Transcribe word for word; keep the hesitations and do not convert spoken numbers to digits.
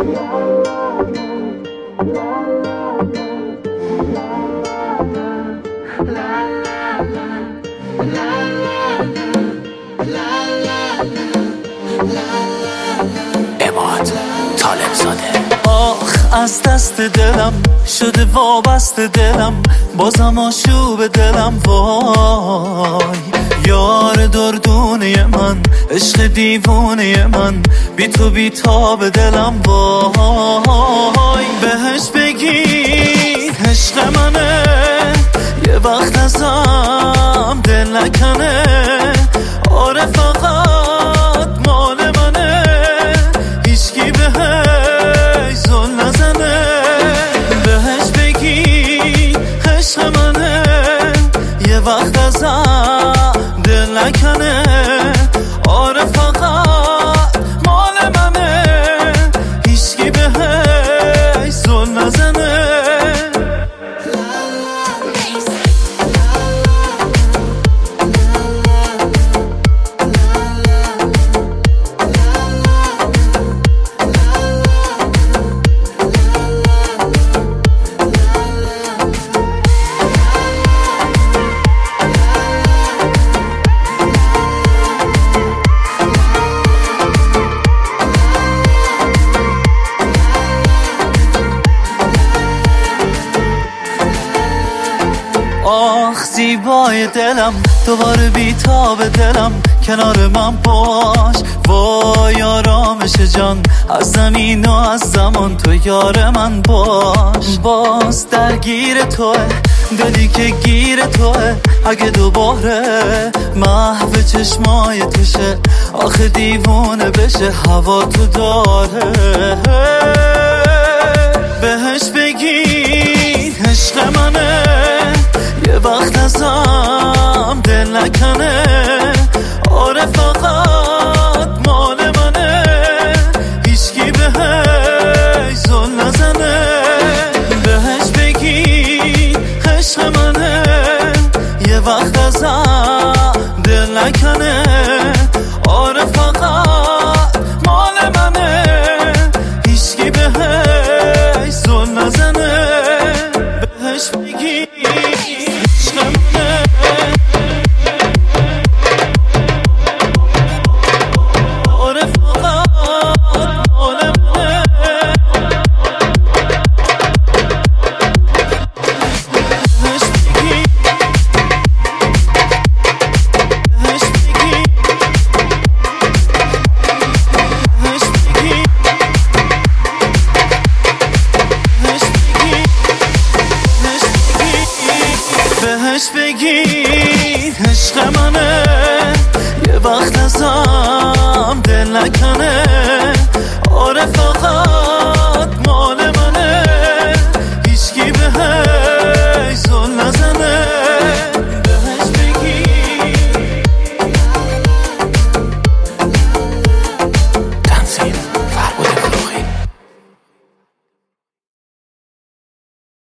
عماد طالب زاده. آخ از دست دلم شده وابسته دلم، بازم آشوب دلم وای. یار دردونه من، عشق دیوونه من، بی تو بی تاب دلم وای. بهش بگید عشق منه، یه وقت ازم دل نکنه. آره فقط مال منه، هیچکی بهش زل نزنه. بهش بگی عشق منه، یه وقت ازم دل نکنه. آره فقط مال منه، هیچکی بهش زل نزنه. آخ زیبای دلم، دوباره بیتاب دلم، کنار من باش. وای آرامش جان، از زمین و از زمان تو یار من باش. باز درگیر توه دلی که گیر توه، اگه دوباره محو چشمای توشه، آخه دیوونه بشه هوا تو داره. بهش بگید عشق منه، یه وقت ازم دل نکنه. آره فقط مال منه، هیچکی بهش زل نزنه. بهش بگی عشق منه، یه وقت ازم دل نکنه. آره فقط مال منه، هیچکی بهش زل نزنه. بهش بگی بهش بگید عشق منه، یه وقت ازم دل نکنه. آره فقط